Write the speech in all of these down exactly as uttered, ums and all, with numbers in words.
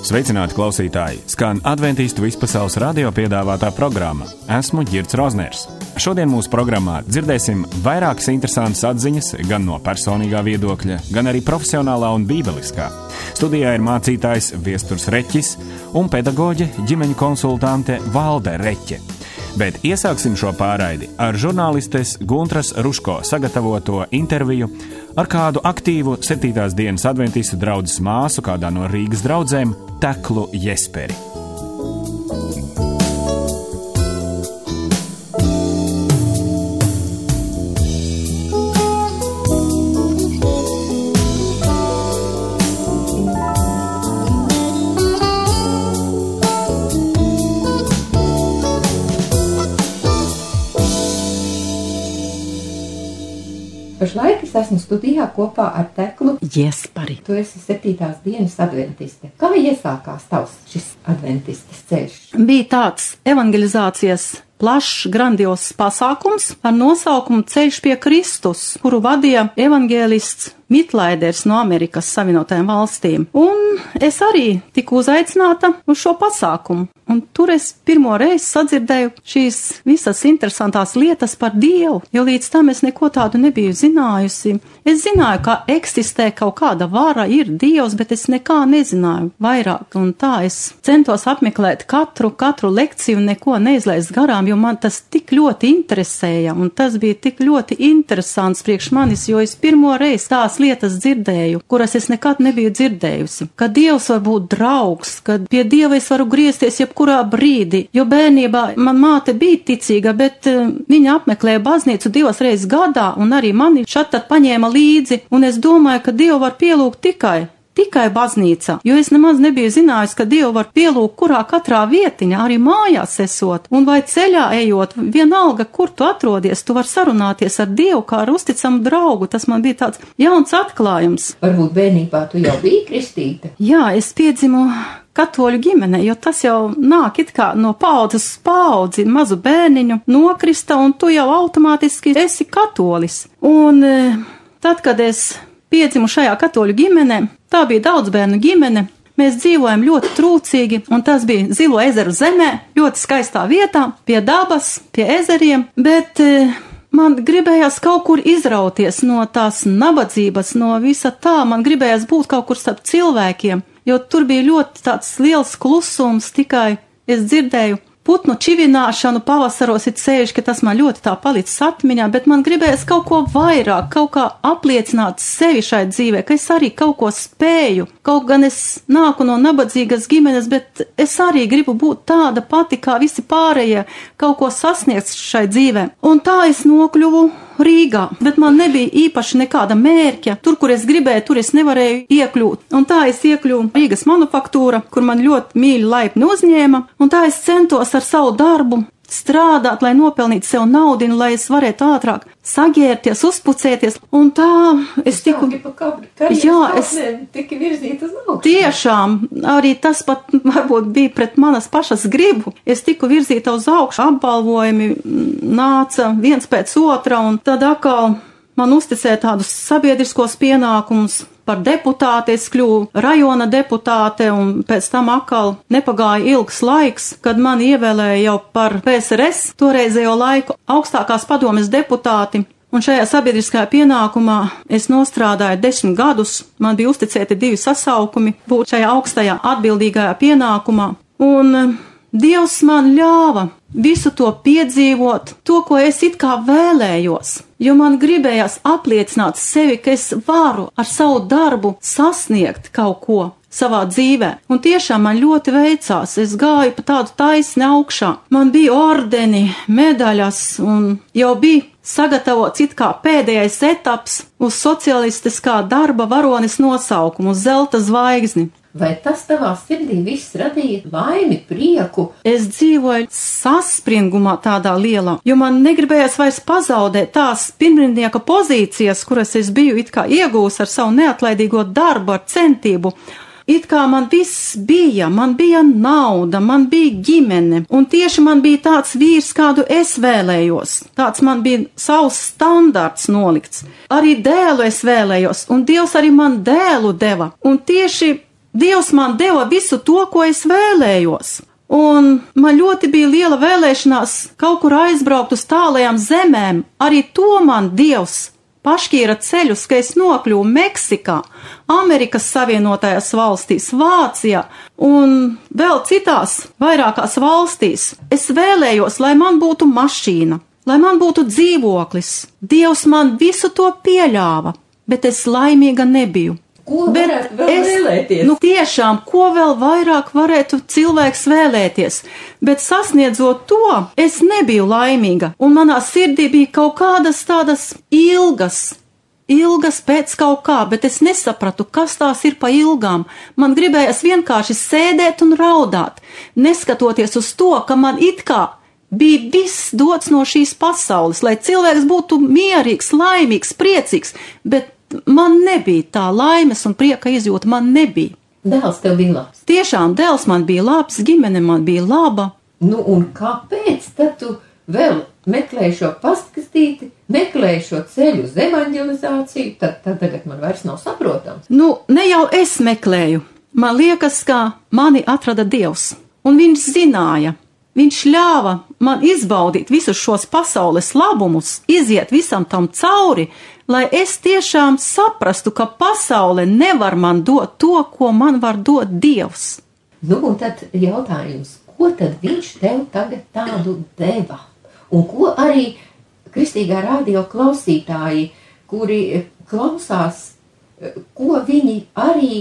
Sveicināti klausītāji! Skan Adventistu vispasaules radio piedāvātā programma. Esmu Ģirds Rozners. Šodien mūsu programmā dzirdēsim vairākas interesantas atziņas gan no personīgā viedokļa, gan arī profesionālā un bībeliskā. Studijā ir mācītājs Viesturs Reķis un pedagoģe, ģimeņu konsultante Valde Reķe. Bet iesāksim šo pārraidi ar žurnālistes Guntras Ruško sagatavoto interviju ar kādu aktīvu septītās dienas adventistu draudzes māsu kādā no Rīgas draudzēm Teklu Jesperi. Pašlaik es esmu studijā kopā ar Teklu Jesperi. Tu esi septītās dienas adventiste. Kā iesākās tavs šis adventistes ceļš? Bija tāds evangelizācijas plašs, grandios pasākums ar nosaukumu Ceļš pie Kristus, kuru vadīja evangēlists Mitlaiders no Amerikas Savienotajām valstīm. Un es arī tiku uzaicināta uz šo pasākumu. Un tur es pirmo reizi sadzirdēju šīs visas interesantās lietas par Dievu, jo līdz tam es neko tādu nebiju zinājusi. Es zināju, ka eksistē kaut kāda vara, ir Dievs, bet es nekā nezināju vairāk. Un tā es centos apmeklēt katru, katru lekciju, neko neizlaist garām, jo man tas tik ļoti interesēja. Un tas bija tik ļoti interesants priekš manis, jo es pirmo reizi tās lietas dzirdēju, kuras es nekad nebiju dzirdējusi. Ka Dievs var būt draugs, ka pie Dieva es varu griezties jebkurā brīdī, jo bērnībā man māte bija ticīga, bet uh, viņa apmeklēja baznīcu divas reizes gadā, un arī mani šat tad paņēma līdzi, un es domāju, ka Dievu var pielūgt tikai Tikai baznīca, jo es nemaz nebiju zinājusi, ka Dievu var pielūgt kurā katrā vietiņā, arī mājās esot, un vai ceļā ejot, vienalga, kur tu atrodies, tu var sarunāties ar Dievu kā ar uzticamu draugu. Tas man bija tāds jauns atklājums. Varbūt bērnībā tu jau biji kristīta? Jā, es piedzimu katoļu ģimene, jo tas jau nāk it kā no paudzes uz paudzi, mazu bērniņu nokrista, un tu jau automātiski esi katolis. Un tad, kad es piedzimu šajā katoļu ģimenē, tā bija daudzbērnu ģimene, mēs dzīvojam ļoti trūcīgi, un tas bija Zilo ezeru zemē, ļoti skaistā vietā, pie dabas, pie ezeriem, bet e, man gribējās kaut kur izrauties no tās nabadzības, no visa tā, man gribējās būt kaut kur starp cilvēkiem, jo tur bija ļoti tāds liels klusums, tikai es dzirdēju putnu čivināšanu pavasaros it sevišķi, ka tas man ļoti tā palicis atmiņā, bet man gribējās kaut ko vairāk, kaut kā apliecināt sevi šai dzīvē, ka es arī kaut ko spēju. Kaut gan es nāku no nabadzīgas ģimenes, bet es arī gribu būt tāda pati kā visi pārējie, kaut ko sasniegt šai dzīvē. Un tā es nokļuvu Rīgā, bet man nebija īpaši nekāda mērķa. Tur, kur es gribēju, tur es nevarēju iekļūt. Un tā es iekļuvu Rīgas manufaktūra, kur man ļoti mīļi laipni uzņēma, un tā es centos ar savu darbu strādāt, lai nopelnītu sev naudu, lai es varētu ātrāk saģērties, uzpucēties, un tā es tiku... Jā, es tiki virzīta uz augšu. Tiešām, arī tas pat varbūt bija pret manas pašas gribu. Es tiku virzīta uz augšu, apbalvojumi nāca viens pēc otra, un tad atkal man uzticēja tādus sabiedriskos pienākumus. Par deputāti es kļuvu rajona deputāte, un pēc tam atkal nepagāja ilgs laiks, kad mani ievēlēja jau par P S R S toreizējo laiku augstākās padomes deputāti. Un šajā sabiedriskajā pienākumā es nostrādāju desmit gadus, man bija uzticēti divi sasaukumi būt šajā augstajā atbildīgajā pienākumā. Un Dievs man ļāva visu to piedzīvot, to, ko es it kā vēlējos, jo man gribējās apliecināt sevi, ka es varu ar savu darbu sasniegt kaut ko savā dzīvē. Un tiešām man ļoti veicās, es gāju pa tādu taisni augšā. Man bija ordeni, medaļas un jau bija sagatavots it kā pēdējais etaps uz socialistiskā darba varonis nosaukumu, uz zelta zvaigzni. Vai tas tavā sirdī viss radīja laimi, prieku? Es dzīvoju saspringumā tādā lielā, jo man negribējās vairs pazaudēt tās pirmrindnieka pozīcijas, kuras es biju it kā iegūs ar savu neatlaidīgo darbu, ar centību. It kā man viss bija, man bija nauda, man bija ģimene, un tieši man bija tāds vīrs, kādu es vēlējos. Tāds man bija savs standarts nolikts. Arī dēlu es vēlējos, un Dievs arī man dēlu deva. Un tieši Dievs man deva visu to, ko es vēlējos. Un man ļoti bija liela vēlēšanās kaut kur aizbraukt uz tālajām zemēm. Arī to man Dievs pašķīra ceļus, ka es nokļuvu Meksikā, Amerikas Savienotajās valstīs, Vācijā un vēl citās vairākās valstīs. Es vēlējos, lai man būtu mašīna, lai man būtu dzīvoklis. Dievs man visu to pieļāva, bet es laimīga nebiju. Ko varētu vēl es, vēlēties? Nu, tiešām, ko vēl vairāk varētu cilvēks vēlēties, bet sasniedzot to, es nebiju laimīga, un manā sirdī bija kaut kādas tādas ilgas, ilgas pēc kaut kā, bet es nesapratu, kas tās ir pa ilgām. Man gribējās vienkārši sēdēt un raudāt, neskatoties uz to, ka man it kā bija viss dots no šīs pasaules, lai cilvēks būtu mierīgs, laimīgs, priecīgs, bet man nebija tā laimes un prieka izjūta, man nebija. Dēls tev bija labs. Tiešām, dēls man bija labs, ģimene man bija laba. Nu, un kāpēc tad tu vēl meklēji šo pastkastīti, meklēji šo ceļu uz evanģelizāciju, tad, tad tagad man vairs nav saprotams. Nu, ne jau es meklēju. Man liekas, ka mani atrada Dievs, un viņš zināja. Viņš ļāva man izbaudīt visus šos pasaules labumus, iziet visam tam cauri, lai es tiešām saprastu, ka pasaule nevar man dot to, ko man var dot Dievs. Nu, un tad jautājums, ko tad viņš tev tagad tādu deva? Un ko arī kristīgā radio klausītāji, kuri klausās, ko viņi arī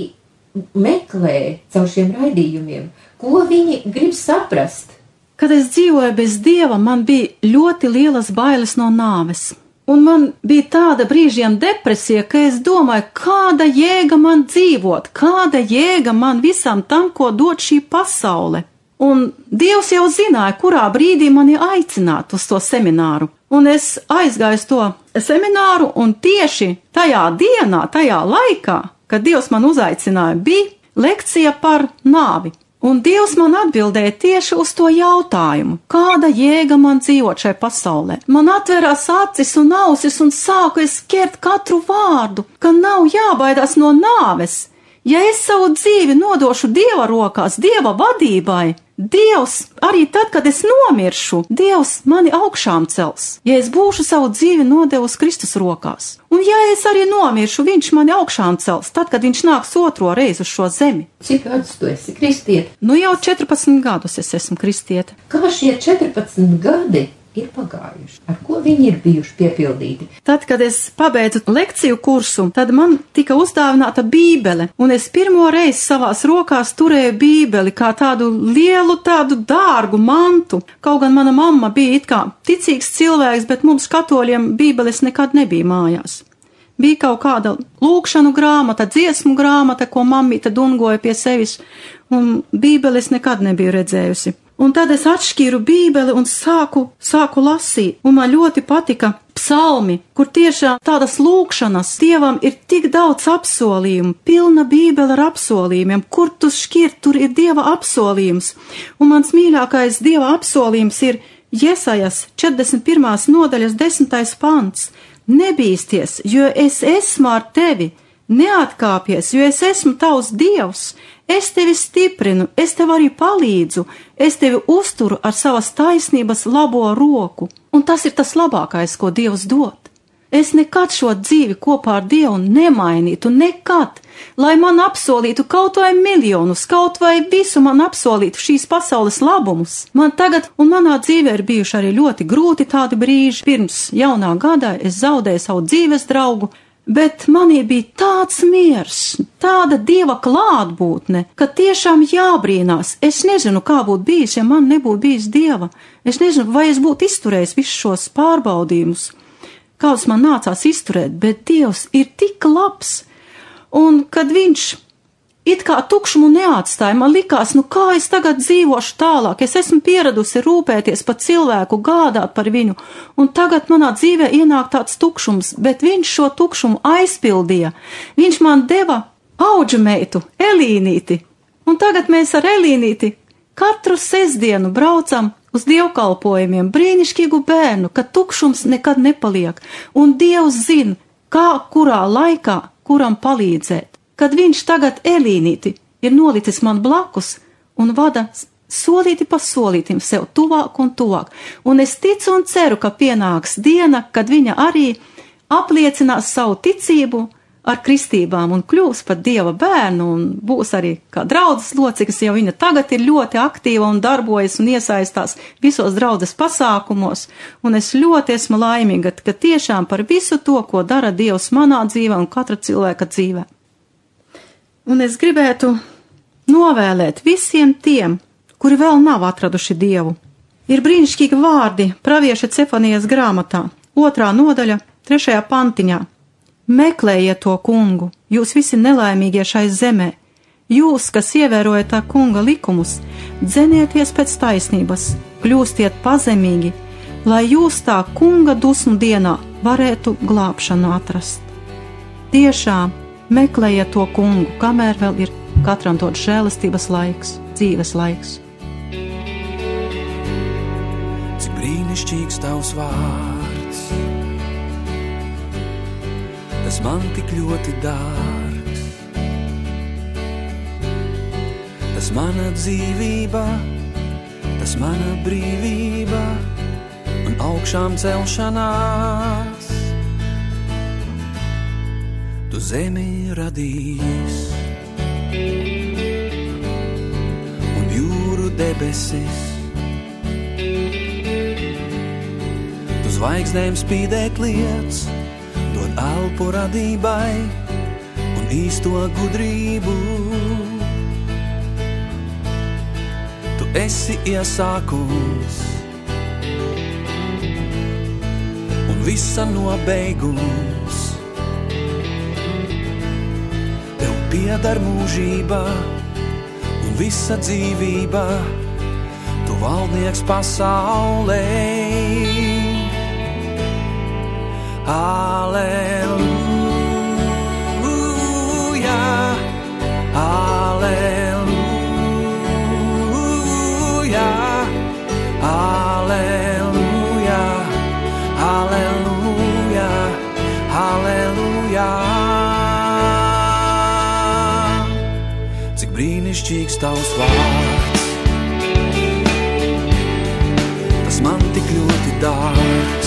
meklē caur šiem raidījumiem, ko viņi grib saprast? Kad es dzīvoju bez Dieva, man bija ļoti lielas bailes no nāves. Un man bija tāda brīžiem depresija, ka es domāju, kāda jēga man dzīvot, kāda jēga man visam tam, ko dod šī pasaule. Un Dievs jau zināja, kurā brīdī mani aicināt uz to semināru. Un es aizgāju uz to semināru, un tieši tajā dienā, tajā laikā, kad Dievs man uzaicināja, bija lekcija par nāvi. Un Dievs man atbildēja tieši uz to jautājumu, kāda jēga man dzīvot šai pasaulē. Man atverās acis un ausis un sāku es ķert katru vārdu, ka nav jābaidās no nāves. Ja es savu dzīvi nodošu Dieva rokās, Dieva vadībai, Dievs, arī tad, kad es nomiršu, Dievs mani augšām cels, ja es būšu savu dzīvi nodevusi Kristus rokās. Un ja es arī nomiršu, viņš mani augšām cels, tad, kad viņš nāks otro reizi uz šo zemi. Cik gadus tu esi kristieti? Nu jau četrpadsmit gadus es esmu kristiete. Kā šie četrpadsmit gadi ir pagājuši? Ar ko viņi ir bijuši piepildīti? Tad, kad es pabeidzu lekciju kursu, tad man tika uzdāvināta bībele, un es pirmo reizi savās rokās turēju bībeli kā tādu lielu, tādu dārgu mantu. Kaut gan mana mamma bija it kā ticīgs cilvēks, bet mums katoļiem bībeles nekad nebija mājās. Bija kaut kāda lūkšanu grāmata, dziesmu grāmata, ko mammīte dungoja pie sevis, un bībeles nekad nebiju redzējusi. Un tad es atšķīru bībeli un sāku, sāku lasīt, un man ļoti patika psalmi, kur tiešām tādas lūkšanas Dievam ir tik daudz apsolījumu, pilna bībele ar apsolījumiem, kur tu šķirt, tur ir Dieva apsolījums. Un mans mīļākais Dieva apsolījums ir Jesajas četrdesmit pirmās nodaļas desmitais pants. Nebīsties, jo es esmu ar tevi, neatkāpies, jo es esmu tavs Dievs. Es tevi stiprinu, es tev arī palīdzu, es tevi uzturu ar savas taisnības labo roku. Un tas ir tas labākais, ko Dievs dod. Es nekad šo dzīvi kopā ar Dievu nemainītu, nekad, lai man apsolītu kaut vai miljonus, kaut vai visu man apsolītu šīs pasaules labumus. Man tagad un manā dzīvē ir bijuši arī ļoti grūti tādi brīži. Pirms jaunā gadā es zaudēju savu dzīves draugu, bet manī bija tāds miers, tāda Dieva klātbūtne, ka tiešām jābrīnās. Es nezinu, kā būtu bijis, ja man nebūtu bijis Dieva. Es nezinu, vai es būtu izturējis visus šos pārbaudījumus, kādus man nācās izturēt, bet Dievs ir tik labs. Un kad viņš it kā tukšumu neatstāja, man likās, nu kā es tagad dzīvošu tālāk, es esmu pieradusi rūpēties par cilvēku, gādāt par viņu, un tagad manā dzīvē ienāk tāds tukšums, bet viņš šo tukšumu aizpildīja. Viņš man deva audžameitu, Elīnīti, un tagad mēs ar Elīnīti katru sestdienu braucam uz dievkalpojumiem, brīnišķīgu bērnu, ka tukšums nekad nepaliek, un Dievs zina, kā, kurā laikā, kuram palīdzēt. Kad viņš tagad Elīnīti ir nolicis man blakus un vada solīti pa solītim sev tuvāk un tuvāk. Un es ticu un ceru, ka pienāks diena, kad viņa arī apliecinās savu ticību ar kristībām un kļūs par Dieva bērnu un būs arī kā draudzes loceklis, jo viņa tagad ir ļoti aktīva un darbojas un iesaistās visos draudzes pasākumos. Un es ļoti esmu laimīga, ka tiešām par visu to, ko dara Dievs manā dzīvē un katra cilvēka dzīvē. Un es gribētu novēlēt visiem tiem, kuri vēl nav atraduši Dievu. Ir brīnišķīgi vārdi pravieša Cefanijas grāmatā, otrā nodaļa, trešajā pantiņā. Meklējiet to kungu, jūs visi nelaimīgie šai zemē. Jūs, kas ievērojat tā kunga likumus, dzenieties pēc taisnības, kļūstiet pazemīgi, lai jūs tā kunga dusmu dienā varētu glābšanu atrast. Tiešām meklējiet to kungu, kamēr vēl ir katram dot žēlastības laiks, dzīves laiks. Cik brīnišķīgs tavs vārds, tas man tik ļoti dārgs, tas mana dzīvība, tas mana brīvība un augšām celšanās. Tu zemi radījis un jūru debesis, tu zvaigznēm spīdēt liec, dod elpu radībai un īsto gudrību. Tu esi iesākums un visa nobeigums. Tev pieder mūžība un visa dzīvība, tu valdnieks pasaulē. Alleluja, alleluja, alleluja, alleluja, alleluja. Cik brīnišķīgs tavs vārds, tas man tik ļoti dārgs.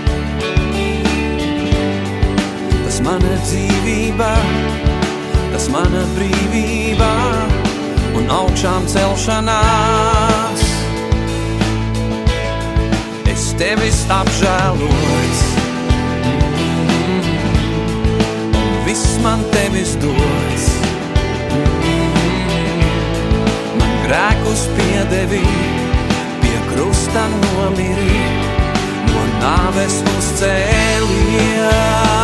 Tas mana dzīvība, tas mana brīvība un augšām celšanās. Es tevis apžēlots, un viss man tevis dots. Man grēkus piedevi, pie krusta nomiri, no nāves uzcēlies.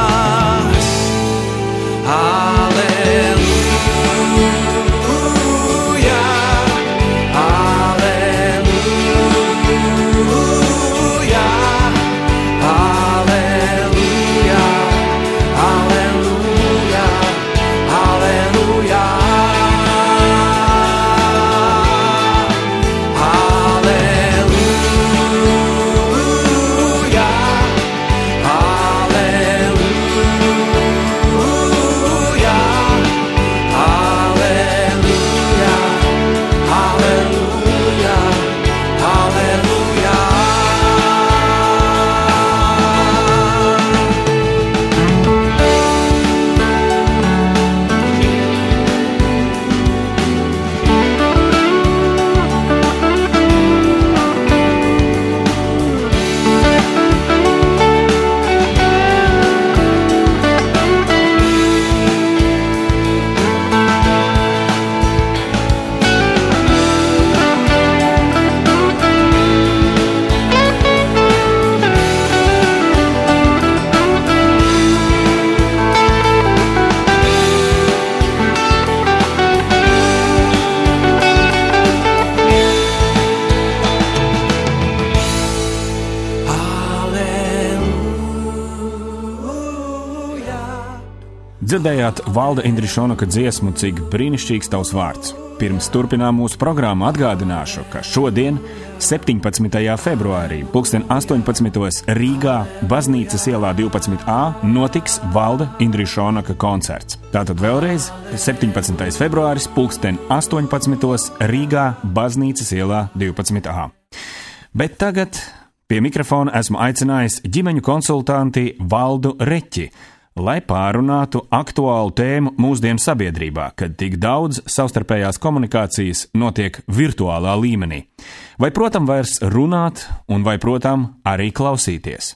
Alleluja, alleluja, alleluja, alleluja, alleluja. Dzirdējāt Valda Indrišonaka dziesmu, cik brīnišķīgs tavs vārds. Pirms turpinām mūsu programmu atgādināšu, ka šodien, septiņpadsmitajā februārī, pulksten astoņpadsmitos Rīgā, Baznīcas ielā divpadsmit A, notiks Valda Indrišonaka koncerts. Tātad vēlreiz, septiņpadsmitais februāris, pulksten astoņpadsmitos Rīgā, Baznīcas ielā divpadsmit A. Bet tagad pie mikrofona esmu aicinājis ģimeņu konsultanti Valdu Reķi, lai pārunātu aktuālu tēmu mūsdienu sabiedrībā, kad tik daudz savstarpējās komunikācijas notiek virtuālā līmenī. Vai, protam, vairs runāt, un vai, protam, arī klausīties?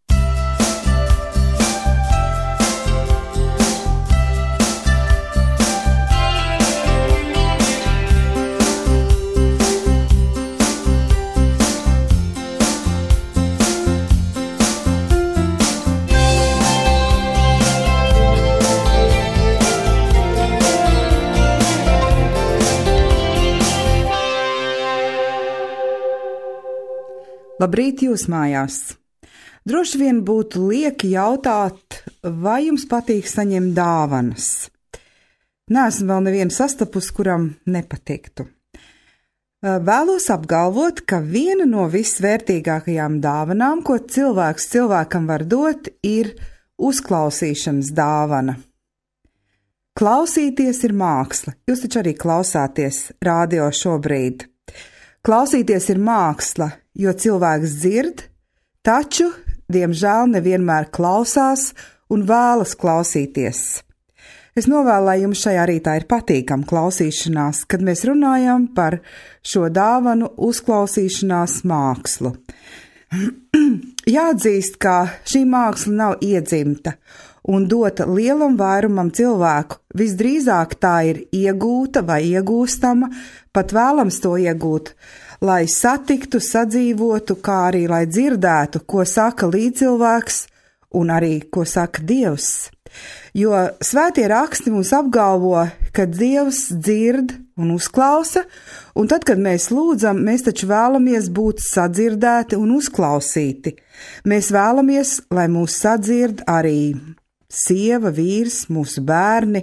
Labrīt jūs mājās! Droši vien būtu lieki jautāt, vai jums patīk saņemt dāvanas. Neesmu vēl nevienu sastapusi, kuram nepatiktu. Vēlos apgalvot, ka viena no visvērtīgākajām dāvanām, ko cilvēks cilvēkam var dot, ir uzklausīšanas dāvana. Klausīties ir māksla. Jūs taču arī klausāties radio šobrīd. Klausīties ir māksla, jo cilvēks dzird, taču, diemžēl, nevienmēr klausās un vēlas klausīties. Es novēlu, lai jums šajā rītā ir patīkama klausīšanās, kad mēs runājam par šo dāvanu uzklausīšanās mākslu. Jāatzīst, ka šī māksla nav iedzimta un dota lielam vairumam cilvēku. Visdrīzāk tā ir iegūta vai iegūstama, pat vēlams to iegūt, lai satiktu, sadzīvotu, kā arī lai dzirdētu, ko saka līdzcilvēks un arī ko saka Dievs. Jo svētie raksti mums apgalvo, ka Dievs dzird un uzklausa, un tad, kad mēs lūdzam, mēs taču vēlamies būt sadzirdēti un uzklausīti. Mēs vēlamies, lai mūs sadzird arī sieva, vīrs, mūsu bērni.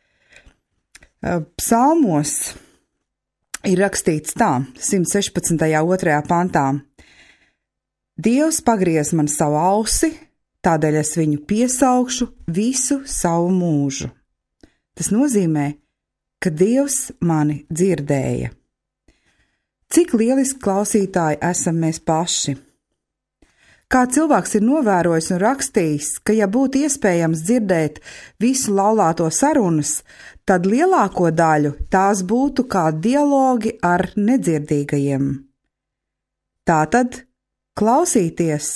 Psalmos ir rakstīts tā, simt sešpadsmitajā otrajā pantā. Dievs pagriez man savu ausi, tādēļ es viņu piesaukšu visu savu mūžu. Tas nozīmē, ka Dievs mani dzirdēja. Cik lieliski klausītāji esam mēs paši. Kā cilvēks ir novērojis un rakstījis, ka ja būtu iespējams dzirdēt visu laulāto sarunas, tad lielāko daļu tās būtu kā dialogi ar nedzirdīgajiem. Tātad klausīties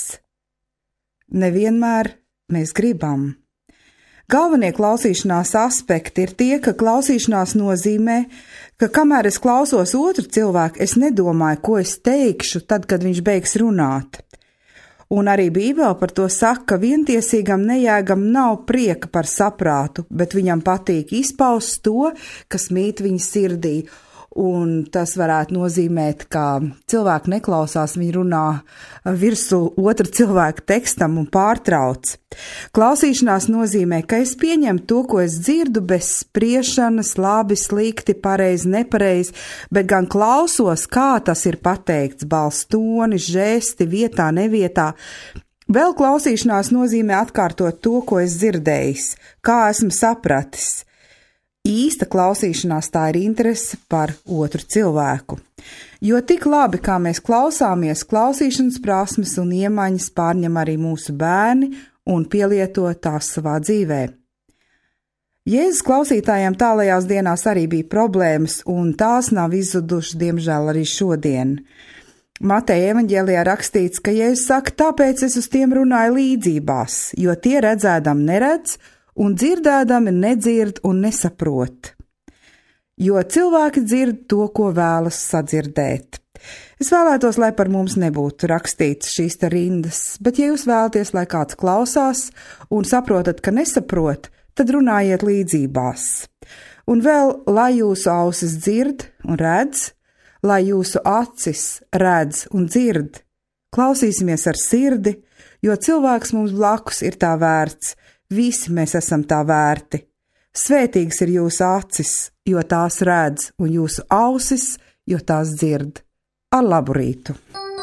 nevienmēr mēs gribam. Galvenie klausīšanās aspekti ir tie, ka klausīšanās nozīmē, ka kamēr es klausos otru cilvēku, es nedomāju, ko es teikšu tad, kad viņš beigs runāt. Un arī Bībele par to saka, ka vientiesīgam nejēgam nav prieka par saprātu, bet viņam patīk izpaust to, kas mīt viņa sirdī. Un tas varētu nozīmēt, ka cilvēki neklausās, viņi runā virsū otru cilvēku tekstam un pārtrauc. Klausīšanās nozīmē, ka es pieņemu to, ko es dzirdu, bez spriešanas, labi, slikti, pareizi, nepareizi, bet gan klausos, kā tas ir pateikts, balss toni, žesti, vietā, nevietā. Vēl klausīšanās nozīmē atkārtot to, ko es dzirdējis, kā esmu sapratis. Īsta klausīšanās tā ir interese par otru cilvēku. Jo tik labi, kā mēs klausāmies, klausīšanas prasmes un iemaņas pārņem arī mūsu bērni un pielieto tās savā dzīvē. Jēzus klausītājiem tālajās dienās arī bija problēmas, un tās nav izzudušas, diemžēl, arī šodien. Mateja evaņģēlijā rakstīts, ka Jēzus saka, tāpēc es uz tiem runāju līdzībās, jo tie redzēdam neredz, un dzirdēdami nedzird un nesaprot. Jo cilvēki dzird to, ko vēlas sadzirdēt. Es vēlētos, lai par mums nebūtu rakstīts šīs te rindas, bet ja jūs vēlaties, lai kāds klausās un saprotat, ka nesaprot, tad runājiet līdzībās. Un vēl, lai jūsu ausis dzird un redz, lai jūsu acis redz un dzird, klausīsimies ar sirdi, jo cilvēks mums blakus ir tā vērts. Visi mēs esam tā vērti. Svētīgs ir jūsu acis, jo tās redz, un jūsu ausis, jo tās dzird. Ar labu rītu!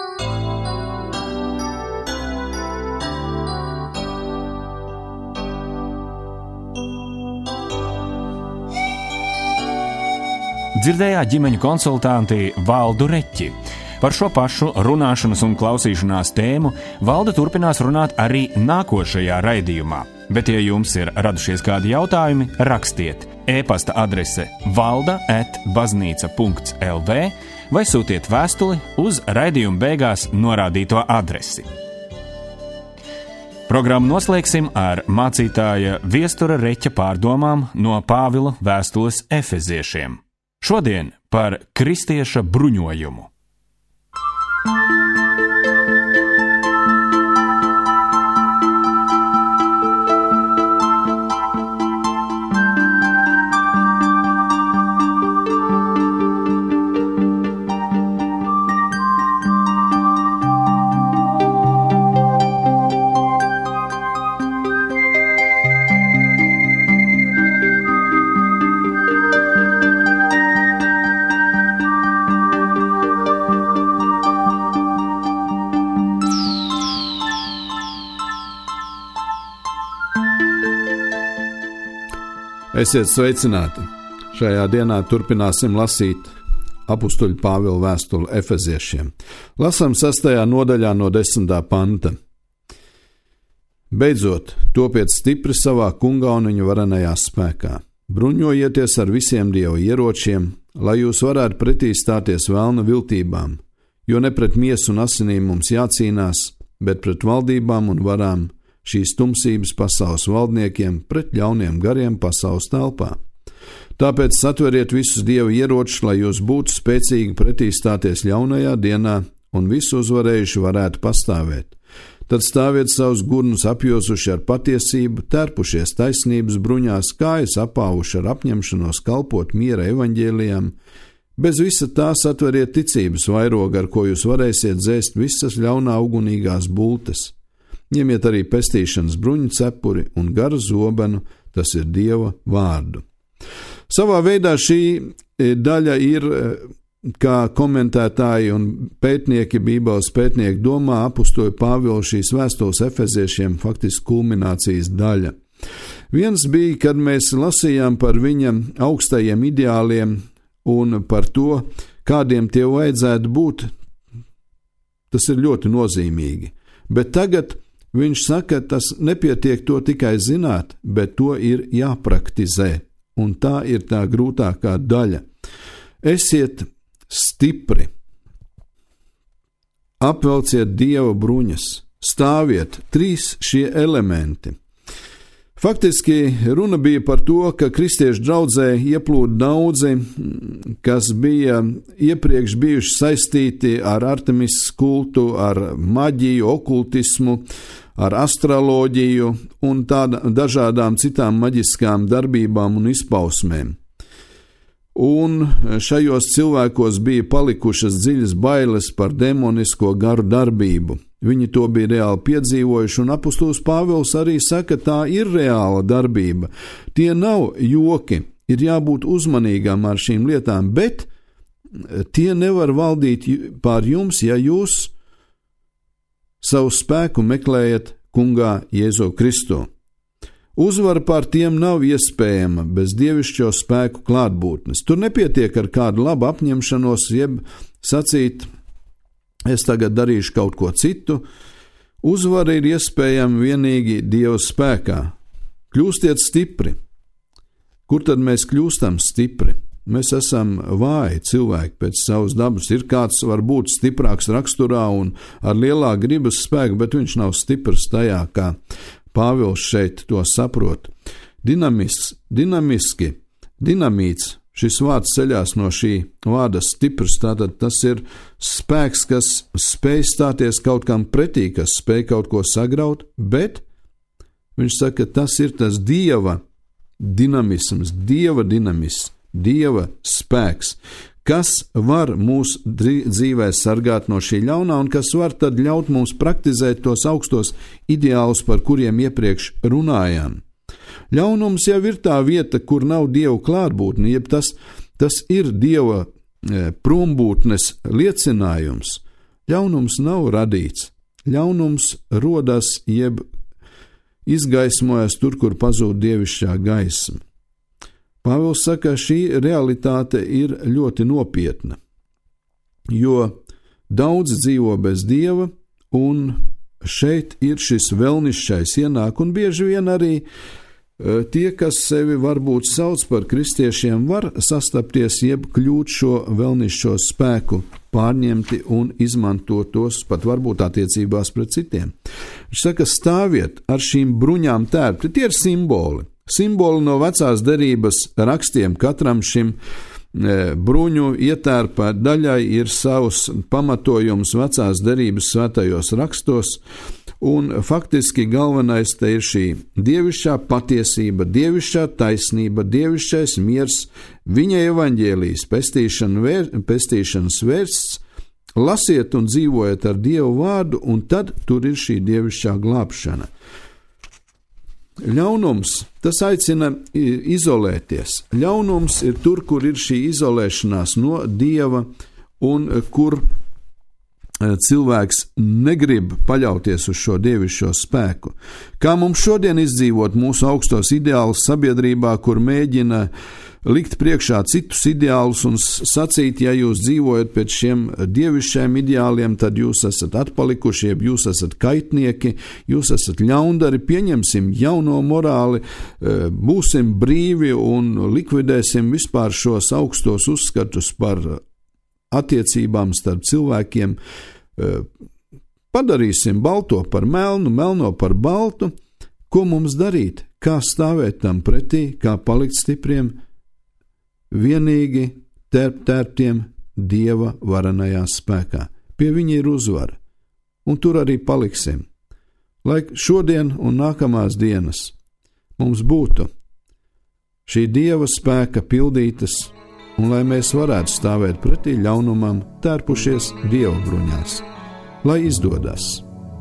Dzirdējāt ģimeņu konsultanti Valdu Reķi. Par šo pašu runāšanas un klausīšanās tēmu Valda turpinās runāt arī nākošajā raidījumā. Bet, ja jums ir radušies kādi jautājumi, rakstiet e-pasta adrese valda at baznīca punkts el vē vai sūtiet vēstuli uz raidījuma beigās norādīto adresi. Programmu noslēgsim ar mācītāja Viestura Reķa pārdomām no Pāvila vēstules Efeziešiem. Šodien par kristieša bruņojumu. Esiet sveicināti! Šajā dienā turpināsim lasīt apustuļa Pāvila vēstuli Efeziešiem. Lasām sastajā nodaļā no desmitā panta. Beidzot, topiet stipri savā kunga un viņa varenajā spēkā. Bruņojieties ar visiem Dieva ieročiem, lai jūs varētu pretī stāties velna viltībām, jo ne pret miesu un asinīm mums jācīnās, bet pret valdībām un varām, šīs tumsības pasaules valdniekiem, pret ļauniem gariem pasaules telpā. Tāpēc satveriet visus Dieva ieročus, lai jūs būtu spēcīgi pretī stāties ļaunajā dienā un visu uzvarējuši varētu pastāvēt. Tad stāviet savus gurnus apjosuši ar patiesību, tērpušies taisnības bruņās, kājas apāvuši ar apņemšanos kalpot miera evaņģēlijam. Bez visa tā satveriet ticības vairogu, ar ko jūs varēsiet dzēst visas ļaunā ugunīgās bultes. Ņemiet arī pestīšanas bruņu cepuri un garu zobenu, tas ir Dieva vārdu. Savā veidā šī daļa ir, kā komentētāji un pētnieki, Bībeles pētnieki domā, apustuļa Pāvila šīs vēstules Efeziešiem faktiski kulminācijas daļa. Viens bija, kad mēs lasījām par viņa augstajiem ideāliem un par to, kādiem tie vajadzētu būt. Tas ir ļoti nozīmīgi. Bet tagad viņš saka, tas nepietiek to tikai zināt, bet to ir jāpraktizē, un tā ir tā grūtākā daļa. Esiet stipri, apvelciet Dieva bruņas, stāviet, trīs šie elementi. Faktiski runa bija par to, ka kristiešu draudzē ieplūda daudzi, kas bija iepriekš bijuši saistīti ar Artemis kultu, ar maģiju, okultismu, ar astroloģiju un tāda, dažādām citām maģiskām darbībām un izpausmēm. Un šajos cilvēkos bija palikušas dziļas bailes par demonisko garu darbību. Viņi to bija reāli piedzīvojuši, un apustulis Pāvils arī saka, tā ir reāla darbība. Tie nav joki, ir jābūt uzmanīgām ar šīm lietām, bet tie nevar valdīt pār jums, ja jūs savu spēku meklējat kungā Jēzu Kristu. Uzvara pār tiem nav iespējama bez dievišķo spēku klātbūtnes. Tur nepietiek ar kādu labu apņemšanos, jeb sacīt, es tagad darīšu kaut ko citu. Uzvara ir iespējama vienīgi Dieva spēkā. Kļūstiet stipri. Kur tad mēs kļūstam stipri? Mēs esam vāji cilvēki pēc savas dabas. Ir kāds var būt stiprāks raksturā un ar lielāku gribas spēku, bet viņš nav stiprs tajā, kā Pāvils šeit to saprot. Dinamis, dinamiski, dinamīts. Šis vārds ceļās no šī vārda stiprs, tātad tas ir spēks, kas spēj stāties kaut kam pretī, kas spēj kaut ko sagraut, bet viņš saka, tas ir tas Dieva dinamisms, Dieva dinamisms, Dieva spēks, kas var mūs dzīvē sargāt no šī ļaunā un kas var tad ļaut mums praktizēt tos augstos ideālus, par kuriem iepriekš runājām. Ļaunums jau ir tā vieta, kur nav Dieva klātbūtne, jeb tas, tas ir Dieva e, prombūtnes liecinājums. Ļaunums nav radīts. Ļaunums rodas, jeb izgaismojas tur, kur pazūd dievišķā gaisma. Pāvils saka, šī realitāte ir ļoti nopietna, jo daudz dzīvo bez Dieva, un šeit ir šis vēlnišķais ienāk, un bieži vien arī tie, kas sevi varbūt sauc par kristiešiem, var sastapties, jeb kļūt šo vēlnišķo spēku pārņemti un izmantot tos pat varbūt attiecībās pret citiem. Viņš saka, stāviet ar šīm bruņām tērpti, tie ir simboli. Simboli no vecās derības rakstiem, katram šim bruņu ietērpā daļai ir savs pamatojums vecās derības svētajos rakstos, un faktiski galvenais te ir šī dievišķā patiesība, dievišķā taisnība, dievišķais miers, viņa evaņģēlijas pestīšana, vēr, pestīšanas vērsts. Lasiet un dzīvojiet ar Dievu vārdu, un tad tur ir šī dievišķā glābšana. Ļaunums, tas aicina izolēties. Ļaunums ir tur, kur ir šī izolēšanās no Dieva un kur cilvēks negrib paļauties uz šo dievišķo spēku. Kā mums šodien izdzīvot mūsu augstos ideālus sabiedrībā, kur mēģina likt priekšā citus ideālus un sacīt, ja jūs dzīvojat pēc šiem dievišķiem ideāliem, tad jūs esat atpalikušie, jūs esat kaitnieki, jūs esat ļaundari, pieņemsim jauno morāli, būsim brīvi un likvidēsim vispār šos augstos uzskatus par attiecībām starp cilvēkiem, padarīsim balto par melnu, melno par baltu. Ko mums darīt? Kā stāvēt tam pretī, kā palikt stipriem? Vienīgi tērp tērptiem Dieva varenajā spēkā. Pie viņa ir uzvara, un tur arī paliksim. Lai šodien un nākamās dienas mums būtu šī Dieva spēka pildītas, un lai mēs varētu stāvēt pretī ļaunumam, tērpušies Dieva bruņās. Lai izdodas!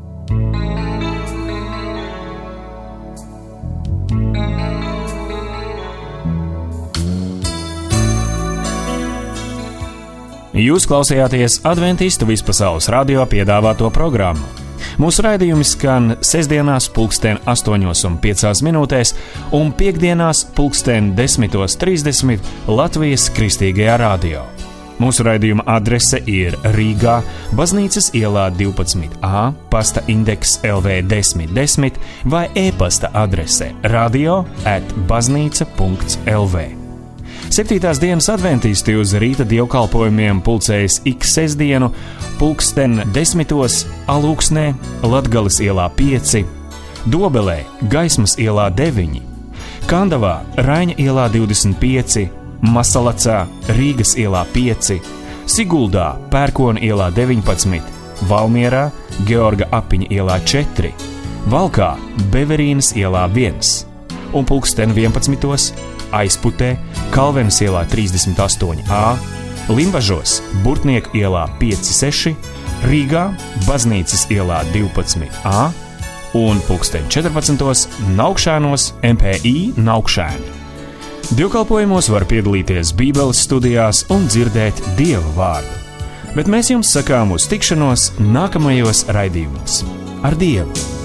Jūs klausījāties Adventistu vispasaules radio piedāvāto programmu. Mūsu raidījumi skan sestdienās pulksten astoņos un piecās minūtēs un piektdienās pulksten desmitos trīsdesmit Latvijas Kristīgajā radio. Mūsu raidījuma adrese ir Rīgā, Baznīcas ielā divpadsmit A, pasta indeks L V desmit desmit vai e-pasta adrese radio at baznīca punkts L V. Septītās dienas adventisti uz rīta dievkalpojumiem pulcējas ik sestdienu, pulksten desmitos Alūksnē, Latgales ielā pieci, Dobelē, Gaismas ielā deviņi, Kandavā, Raiņa ielā divdesmit pieci, Masalacā, Rīgas ielā pieci, Siguldā, Pērkona ielā deviņpadsmit, Valmierā, Georga Apiņa ielā četri, Valkā, Beverīnas ielā viens un pulksten vienpadsmitos Aizputē, Kalvenes ielā trīsdesmit astoņi A, Limbažos, Burtnieku ielā pieci seši, Rīgā, Baznīcas ielā divpadsmit A un pulksten četrpadsmitos Naukšēnos M P I Naukšēni. Dievkalpojumos var piedalīties Bībeles studijās un dzirdēt Dieva vārdu. Bet mēs jums sakām uz tikšanos nākamajos raidījumos. Ar Dievu!